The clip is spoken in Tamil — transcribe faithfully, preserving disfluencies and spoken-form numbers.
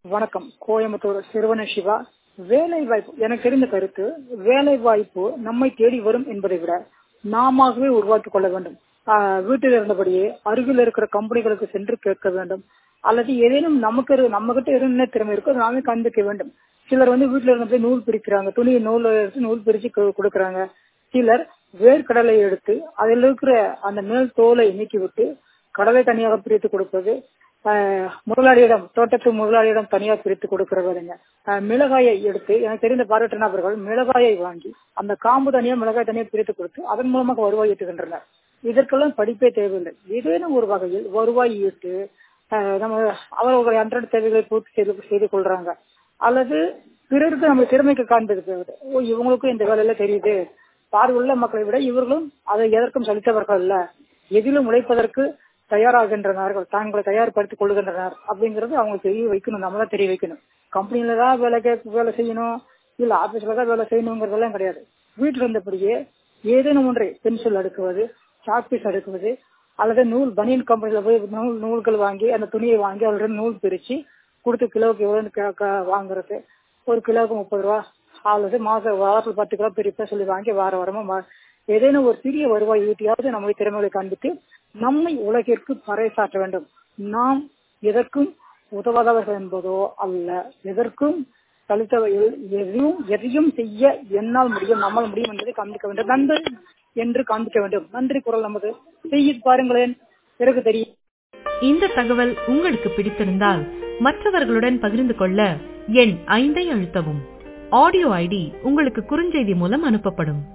வணக்கம். கோயம்புத்தூர் சிறுவன சிவா. வேலை வாய்ப்பு எனக்கு தெரிந்த கருத்து, வேலை வாய்ப்பு நம்மை தேடி வரும் என்பதை விட நாமவே உருவாக்கிக் கொள்ள வேண்டும். ஆஹ் வீட்டில் இருந்தபடியே அருகில் இருக்கிற கம்பெனிகளுக்கு சென்று கேட்க வேண்டும். அல்லது ஏதேனும் நமக்கு நம்ம கிட்ட என்ன திறமை இருக்கோ நாமே காண்பிக்க வேண்டும். சிலர் வந்து வீட்டுல இருந்தபடி நூல் பிரிக்கிறாங்க, துணியை நூல் எடுத்து நூல் பிரிச்சு கொடுக்கறாங்க. சிலர் வேர்க்கடலை எடுத்து அதில் இருக்கிற அந்த மேல் தோலை நீக்கிவிட்டு கடலை தனியாக பிரித்து கொடுப்பது. முதலாளியிடம் தோட்டத்து முதலாளியிடம் தனியாக பிரித்து கொடுக்கிறவருங்க. மிளகாயை எடுத்து எனக்கு தெரிந்த பாராட்டு நபர்கள் மிளகாயை வாங்கி அந்த காம்பு தனியாக மிளகாய் தனியாக பிரித்து கொடுத்து அதன் மூலமாக வருவாய் ஈட்டுகின்றனர். இதற்கெல்லாம் படிப்பே தேவையில்லை. ஏதேனும் ஒரு வகையில் வருவாய் ஈட்டு நம்ம அவர்களுடைய அன்றாட தேவைகளை பூர்த்தி செய்து செய்து கொள்றாங்க. அல்லது பிறருக்கு நம்ம திறமைக்கு காண்பது, ஓ இவங்களுக்கும் இந்த வேலையில தெரியுது, பார்வையுள்ள மக்களை விட இவர்களும் அதை எதற்கும் சலித்தவர்கள் இல்ல, எதிலும் உழைப்பதற்கு தயாராகின்றனர், தாங்களை தயார்படுத்திக் கொள்கின்றனர் அப்படிங்கறது அவங்களுக்கு தெரிய வைக்கணும். நம்மளா தெரிய வைக்கணும். கம்பெனில தான் வேலை வேலை செய்யணும், இல்ல ஆபீஸ்ல தான் வேலை செய்யணுங்கிறதெல்லாம் கிடையாது. வீட்டுல இருந்தபடியே ஏதேனும் ஒன்றை பென்சில் அடுக்குவது, சாக்பீஸ் அடுக்குவது, அல்லது நூல் பனியன் கம்பெனில போய் நூல் நூல்கள் வாங்கி அந்த துணியை வாங்கி அவரோட நூல் பிரிச்சு கொடுத்து கிலோவுக்கு எவ்வளவு வாங்குறது, ஒரு கிலோவுக்கு முப்பது ரூபா அல்லது மாசம் வாரத்தில் பத்து கிலோ பிரிப்பா சொல்லி வாங்கி வார வாரமா ஏதேனும் ஒரு சிறிய வருவாய் ஈட்டியாவது நம்முடைய திறமைகளை காண்பித்து நம்மை உலகிற்கு பறைசாற்ற வேண்டும். நாம் எதற்கும் உதவாதவர்கள் என்பதோ அல்ல, எதற்கும் தலித்தவையில் எதையும் எதையும் செய்ய என்னால் முடியும், நம்மால் முடியும் என்பதை காண்பிக்க வேண்டும், நன்றி என்று காண்பிக்க வேண்டும். நன்றி குரல் நமது செய்ய பாருங்களேன், பிறகு தெரியும். இந்த தகவல் உங்களுக்கு பிடித்திருந்தால் மற்றவர்களுடன் பகிர்ந்து கொள்ள எண் ஐந்தை அழுத்தவும். ஆடியோ ஐடி உங்களுக்கு குறுஞ்செய்தி மூலம் அனுப்பப்படும்.